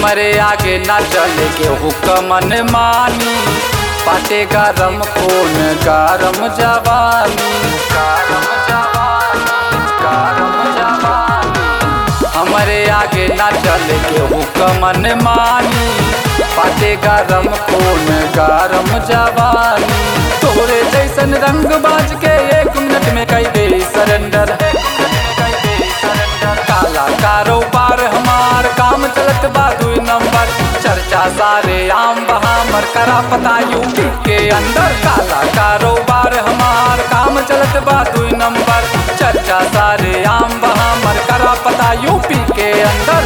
हमरे आगे ना चले के हुक्मन मानी, पाटे गरम खून गरम जवानी, गरम जवानी, गरम जवानी। हमरे आगे ना चले के हुक्मन मानी, पाटे गरम खून गरम जवानी। तोरे जैसन रंग बाज के 1 मिनट में कई दे सरेंडर, काला कारोबार हमार काम चलत बा 2 नंबर। चर्चा सारे आम बहामर करा पता यूपी के अंदर। काला कारोबार हमार काम चलत बा 2 नंबर। चर्चा सारे आम बहामर करा पता यूपी के अंदर।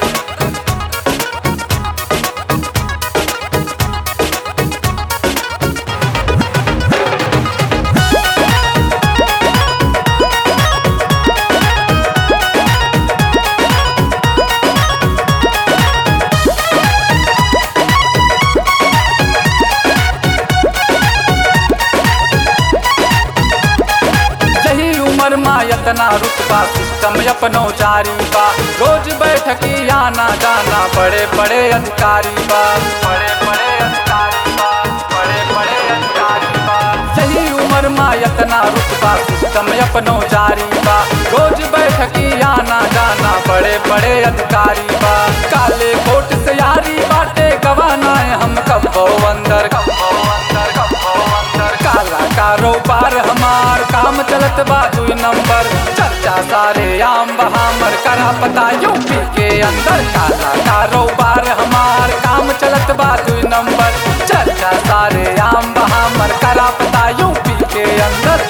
इतना रुतबा सिस्टम अपनो जारी बा, रोज बैठकी आना जाना बड़े बड़े अधिकारी बा, बड़े बड़े अधिकारी बा, बड़े बड़े अधिकारी बा। सही उम्र में इतना रुतबा सिस्टम अपनो जारी बा, रोज बैठकी आना जाना बड़े बड़े अधिकारी बा। काले कोट से यारी बाटे गवाना है हम कब्बो अंदर, कब्बो अंदर, कब्बो अंदर। काला कारोबार हमार काम चलत बा 2 नंबर। चर्चा सारे आम बहामर करा पता यूपी के अंदर। काला कारोबार हमार काम चलत बा 2 नंबर। चर्चा सारे आम बहामर करा पता यूपी के अंदर।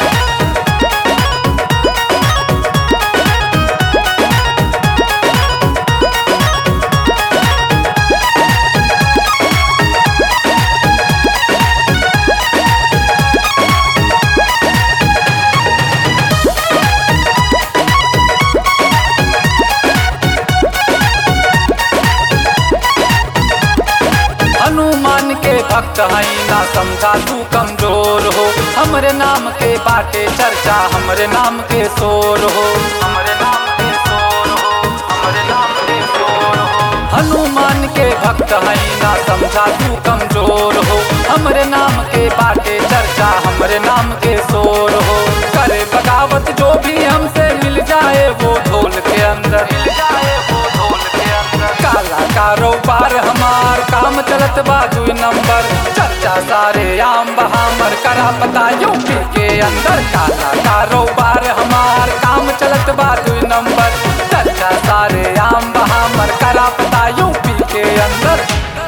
हनुमान के भक्त है ना समझा तू कमजोर हो, हमरे नाम के बाटे चर्चा हमरे नाम के शोर हो, हमरे नाम के शोर हो, हमरे नाम के शोर हो। हनुमान के भक्त है ना समझा तू कमजोर हो, हमरे नाम के बाटे चर्चा हमरे नाम के शोर हो। करे बगावत जो भी हमसे मिल जाए वो ढोल के अंदर, मिल जाए वो ढोल के अंदर। काला कारोबार हमार काम चलत बा 2 नंबर। चर्चा सारे आम बहामर करा पता यूपी के अंदर। काला कारोबार हमार काम चलत बा 2 नंबर। चर्चा सारे आम बहामर करा पता यूपी के अंदर।